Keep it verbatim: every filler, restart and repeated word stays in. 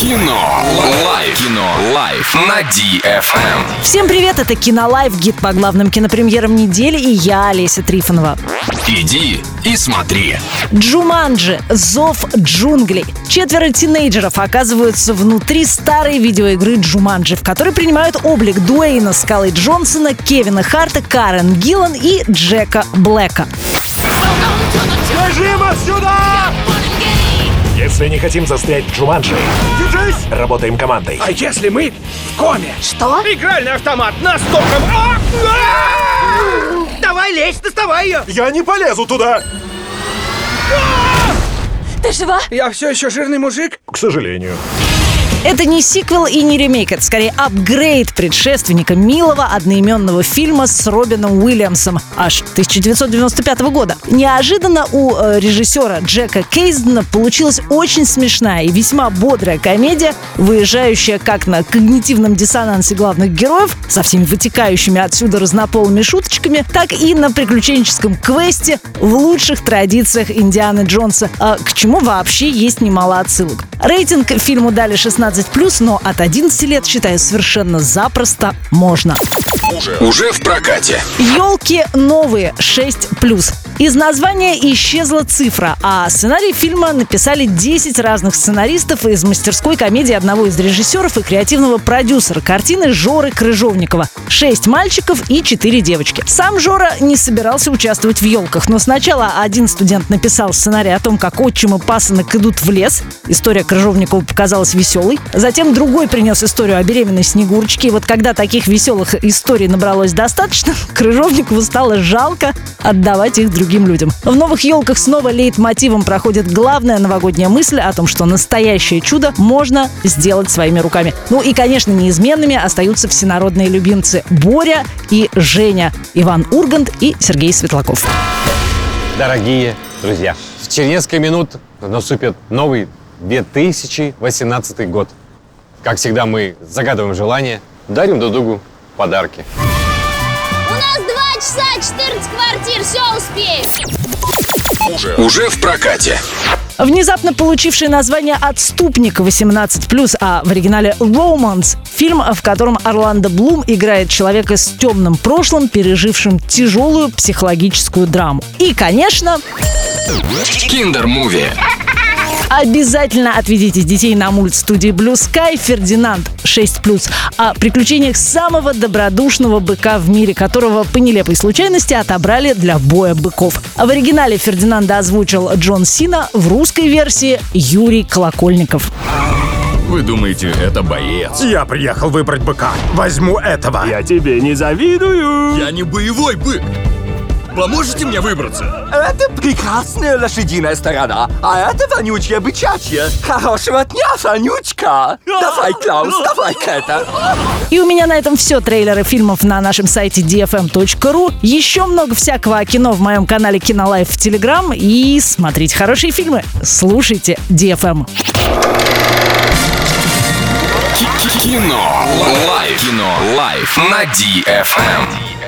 Кино. Лайв. Кино. Лайв на ди эф эм. Всем привет, это Кинолайв, гид по главным кинопремьерам недели, и я, Олеся Трифонова. Иди и смотри. Джуманджи. Зов джунглей. Четверо тинейджеров оказываются внутри старой видеоигры Джуманджи, в которой принимают облик Дуэйна Скалы Джонсона, Кевина Харта, Карен Гиллан и Джека Блэка. Бежим отсюда! Если не хотим застрять в Джуманджи, держись! Работаем командой. А если мы в коме? Что? Игральный автомат на стоком. А! А! Давай лезь, доставай ее! Я не полезу туда! Ты жива? Я все еще жирный мужик. К сожалению. Это не сиквел и не ремейк, это скорее апгрейд предшественника милого одноименного фильма с Робином Уильямсом аж тысяча девятьсот девяносто пятого года. Неожиданно у э, режиссера Джека Кейздена получилась очень смешная и весьма бодрая комедия, выезжающая как на когнитивном диссонансе главных героев, со всеми вытекающими отсюда разнополыми шуточками, так и на приключенческом квесте в лучших традициях Индианы Джонса, а к чему вообще есть немало отсылок. Рейтинг фильму дали шестнадцать плюс, но от одиннадцати лет, считаю, совершенно запросто можно. Уже, уже в прокате. «Елки новые» шесть плюс. Из названия исчезла цифра, а сценарий фильма написали десять разных сценаристов из мастерской комедии одного из режиссеров и креативного продюсера картины Жоры Крыжовникова. Шесть мальчиков и четыре девочки. Сам Жора не собирался участвовать в «Елках», но сначала один студент написал сценарий о том, как отчим и пасынок идут в лес. История Крыжовникова показалась веселой. Затем другой принес историю о беременной Снегурочке. И вот когда таких веселых историй набралось достаточно, Крыжовникову стало жалко отдавать их другим людям. В новых «Елках» снова лейтмотивом проходит главная новогодняя мысль о том, что настоящее чудо можно сделать своими руками. Ну и, конечно, неизменными остаются всенародные любимцы Боря и Женя, Иван Ургант и Сергей Светлаков. Дорогие друзья, через несколько минут наступит новый две тысячи восемнадцатый год. Как всегда, мы загадываем желания, дарим друг другу подарки. У нас два часа четырнадцать квартир, все успеем. Уже, уже в прокате. Внезапно получивший название «Отступник» восемнадцать плюс, а в оригинале «Романс» — фильм, в котором Орландо Блум играет человека с темным прошлым, пережившим тяжелую психологическую драму. И, конечно... Киндер-муви. Обязательно отведите детей на мульт студии Blue Sky «Фердинанд» шесть плюс о приключениях самого добродушного быка в мире, которого по нелепой случайности отобрали для боя быков. В оригинале Фердинанда озвучил Джон Сина, в русской версии Юрий Колокольников. Вы думаете, это боец? Я приехал выбрать быка. Возьму этого. Я тебе не завидую. Я не боевой бык. Поможете мне выбраться? Это прекрасная лошадиная сторона, а это вонючая бычачья. Хорошего дня, вонючка! Давай, Клаус, давай-ка это. И у меня на этом все. Трейлеры фильмов на нашем сайте ди эф эм точка ру. Еще много всякого о кино в моем канале Кинолайв в Телеграм. И смотрите хорошие фильмы. Слушайте ди эф эм. Кино. Лайв. Кино. Лайв на ди эф эм.